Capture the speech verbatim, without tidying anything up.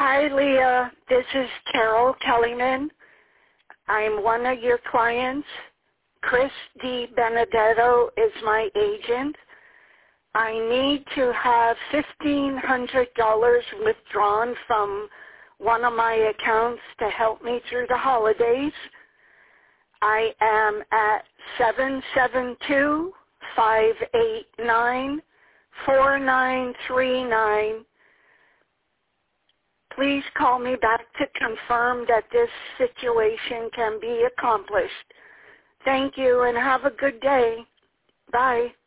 Hi, Leah. This is Carol Kellyman. I'm one of your clients. Chris D. Benedetto is my agent. I need to have fifteen hundred dollars withdrawn from one of my accounts to help me through the holidays. I am at seven seven two, five eight nine, four nine three nine. Please call me back to confirm that this situation can be accomplished. Thank you and have a good day. Bye.